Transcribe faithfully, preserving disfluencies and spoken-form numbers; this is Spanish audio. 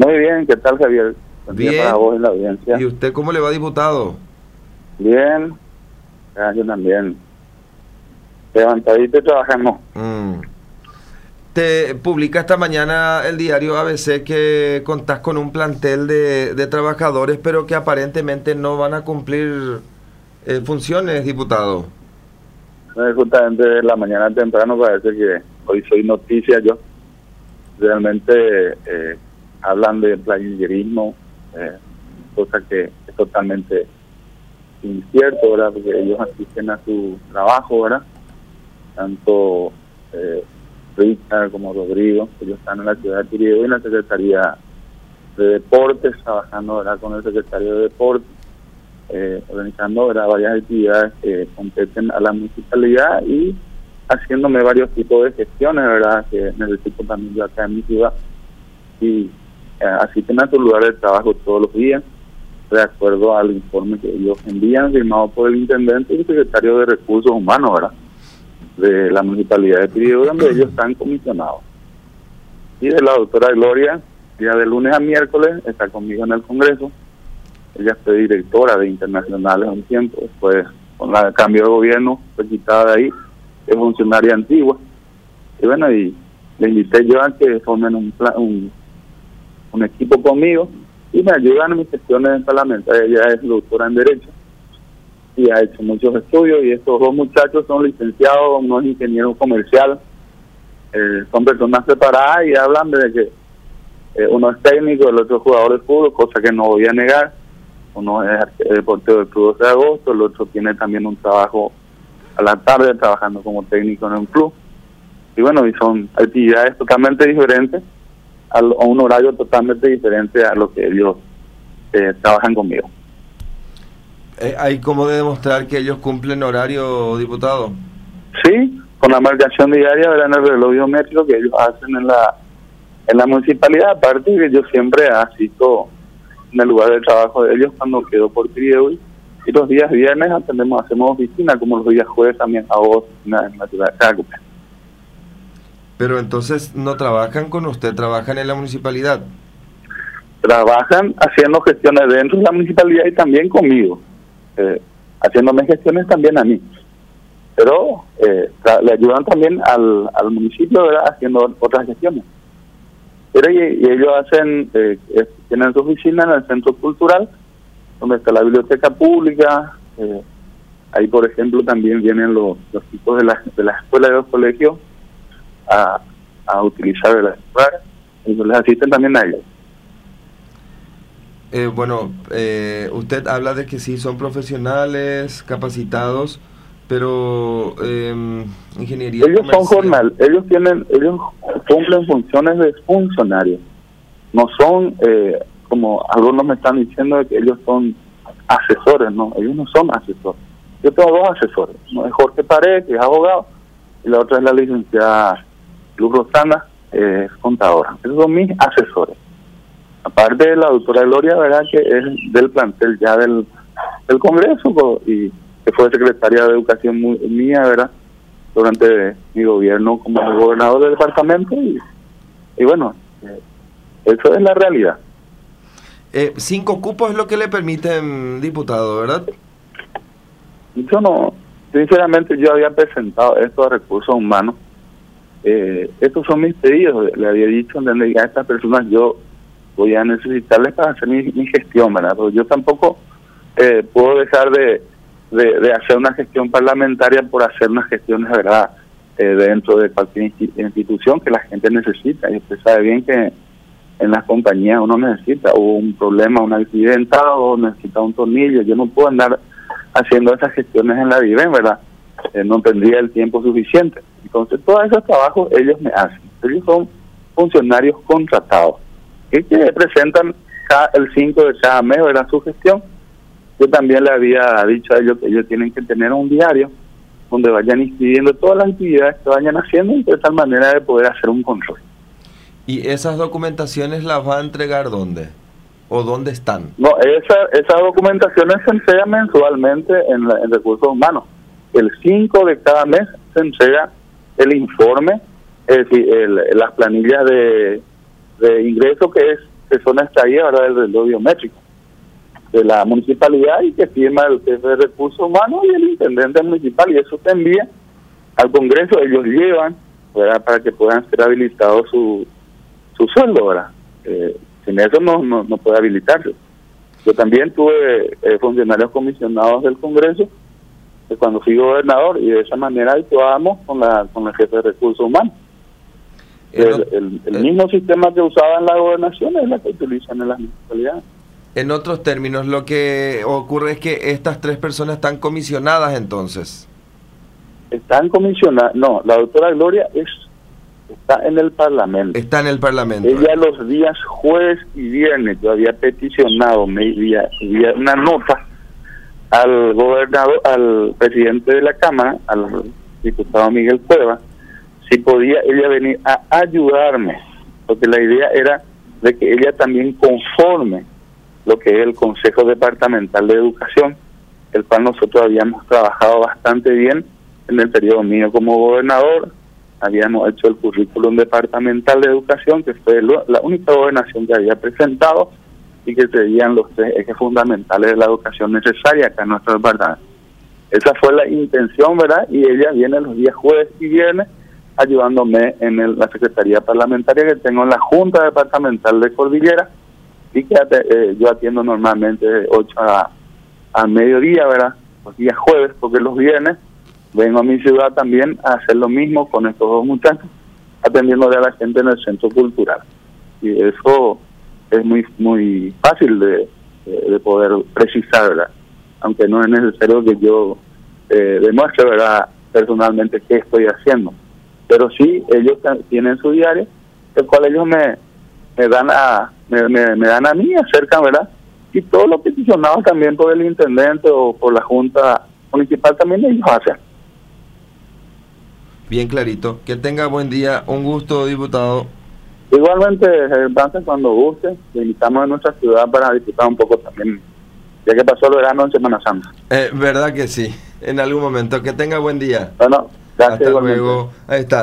Muy bien, ¿qué tal, Javier? Buen día Bien. para vos en la audiencia. ¿Y usted cómo le va, diputado? Bien, ah, yo también. Levantadito y trabajando. Mm. Te publica esta mañana el diario A B C que contás con un plantel de, de trabajadores, pero que aparentemente no van a cumplir eh, funciones, diputado. Eh, Justamente de la mañana temprano parece que hoy soy noticia yo. Realmente eh, hablan de planillerismo, eh, cosa que es totalmente incierto, ¿verdad? Porque ellos asisten a su trabajo, ¿verdad? Tanto eh, Richard como Rodrigo, ellos están en la ciudad de Pirieo y en la Secretaría de Deportes, trabajando, ¿verdad?, con el secretario de Deportes, eh, organizando, ¿verdad?, varias actividades que competen a la municipalidad y haciéndome varios tipos de gestiones, ¿verdad?, que necesito también yo acá en mi ciudad. Y eh, asisten a su lugar de trabajo todos los días, de acuerdo al informe que ellos envían, firmado por el intendente y el secretario de Recursos Humanos, ¿verdad?, de la municipalidad de Pirieo, donde ellos están comisionados. Y de la doctora Gloria, día de lunes a miércoles, está conmigo en el Congreso. Ella fue directora de Internacionales un tiempo, después con el cambio de gobierno fue quitada de ahí, es funcionaria antigua. Y bueno, y le invité yo a que formen un, plan, un, un equipo conmigo y me ayudan en mis gestiones parlamentarias. Ella es doctora en Derecho y ha hecho muchos estudios, y estos dos muchachos son licenciados, uno es ingeniero comercial, eh, son personas preparadas y hablan de que eh, uno es técnico, el otro es jugador de fútbol, cosa que no voy a negar. Uno es eh, portero del Club doce de agosto, el otro tiene también un trabajo a la tarde trabajando como técnico en un club. Y bueno, y son actividades totalmente diferentes, a, a un horario totalmente diferente a lo que ellos eh, trabajan conmigo. Eh, ¿Hay cómo demostrar que ellos cumplen horario, diputado? Sí, con la marcación diaria, ¿verdad?, en el reloj biométrico que ellos hacen en la en la municipalidad. Aparte que yo siempre asisto en el lugar de trabajo de ellos cuando quedo por Pirieo, y los días viernes atendemos, hacemos oficina, como los días jueves también hago oficina en la ciudad de Cacupe. Pero entonces no trabajan con usted, trabajan en la municipalidad. Trabajan haciendo gestiones dentro de la municipalidad y también conmigo, eh, haciéndome gestiones también a mí. Pero eh, le ayudan también al, al municipio, ¿verdad?, haciendo otras gestiones. Pero y, y ellos hacen, eh, tienen su oficina en el Centro Cultural, donde está la biblioteca pública. Eh, ahí, por ejemplo, también vienen los, los chicos de la, de la escuela de los colegios a, a utilizar el lugar, y les asisten también a ellos. Eh, bueno, eh, usted habla de que sí son profesionales, capacitados, pero eh, ingeniería ellos comercial. son jornal, ellos tienen, ellos cumplen funciones de funcionarios, no son eh, como algunos me están diciendo de que ellos son asesores. No, ellos no son asesores. Yo tengo dos asesores, uno es Jorge Pared, que es abogado, y la otra es la licenciada Luz Rosana, eh, es contadora. Esos son mis asesores. Aparte de la doctora Gloria, ¿verdad?, que es del plantel ya del, del Congreso, y que fue secretaria de Educación muy, mía, ¿verdad?, durante mi gobierno como gobernador del departamento. Y, y bueno, eh, eso es la realidad. Eh, cinco cupos es lo que le permiten, diputado, ¿verdad? Yo no, sinceramente yo había presentado esto a Recursos Humanos. Eh, estos son mis pedidos, le había dicho a estas personas yo voy a necesitarles para hacer mi, mi gestión, ¿verdad? Pero yo tampoco eh, puedo dejar de, de, de hacer una gestión parlamentaria por hacer unas gestiones, ¿verdad?, eh, dentro de cualquier institución que la gente necesita. Y usted sabe bien que en las compañías uno necesita, hubo un problema, un accidentado, o necesita un tornillo. Yo no puedo andar haciendo esas gestiones en la Viven, ¿verdad? Eh, no tendría el tiempo suficiente. Entonces, todos esos trabajos ellos me hacen. Ellos son funcionarios contratados, que, que presentan cada, el cinco de cada mes, ¿verdad?, su gestión. Yo también le había dicho a ellos que ellos tienen que tener un diario donde vayan inscribiendo todas las actividades que vayan haciendo, y de tal manera de poder hacer un control. ¿Y esas documentaciones las va a entregar dónde? ¿O dónde están? No, esa, esas documentaciones se entregan mensualmente en, la, en Recursos Humanos. El cinco de cada mes se entrega el informe, es decir, el, las planillas de, de ingreso, que es que son extraídas ahora del reloj biométrico de la municipalidad y que firma el jefe de recursos humanos y el intendente municipal, y eso se envía al Congreso. Ellos llevan, ¿verdad?, para que puedan ser habilitados su, su sueldo, ¿verdad? Eh, sin eso no, no, no puede habilitarse. Yo también tuve eh, funcionarios comisionados del Congreso eh, cuando fui gobernador, y de esa manera actuábamos con la con el jefe de recursos humanos. El, el, el mismo sistema que usaba en la gobernación es la que utilizan en las municipalidades. En otros términos, lo que ocurre es que estas tres personas están comisionadas entonces. Están comisionadas, no, la doctora Gloria es está en el Parlamento. Está en el Parlamento. Ella los días jueves y viernes, yo había peticionado, me envía una nota al gobernador, al presidente de la Cámara, al diputado Miguel Cueva, si podía ella venir a ayudarme, porque la idea era de que ella también conforme lo que es el Consejo Departamental de Educación, el cual nosotros habíamos trabajado bastante bien en el periodo mío como gobernador. Habíamos hecho el currículum departamental de educación, que fue lo, la única gobernación que había presentado y que tenían los tres ejes fundamentales de la educación necesaria acá en nuestro departamento. Esa fue la intención, ¿verdad? Y ella viene los días jueves y viernes ayudándome en el, la secretaría parlamentaria que tengo en la Junta Departamental de Cordillera, y que eh, yo atiendo normalmente de ocho a, a mediodía, ¿verdad? Los días jueves, porque los viernes vengo a mi ciudad también a hacer lo mismo con estos dos muchachos, atendiéndole a la gente en el centro cultural. Y eso es muy muy fácil de, de poder precisar, ¿verdad? Aunque no es necesario que yo eh, demuestre, ¿verdad?, personalmente qué estoy haciendo. Pero sí, ellos tienen su diario, el cual ellos me, me dan a me, me, me dan a mí, acercan, ¿verdad? Y todos los peticionados también por el intendente o por la Junta Municipal también ellos hacen. Bien clarito. Que tenga buen día. Un gusto, diputado. Igualmente, Gerván, cuando guste, le invitamos a nuestra ciudad para disfrutar un poco también, ya que pasó el verano en Semana Santa. Eh, verdad que sí, en algún momento. Que tenga buen día. Bueno, gracias. Hasta luego. Ahí está.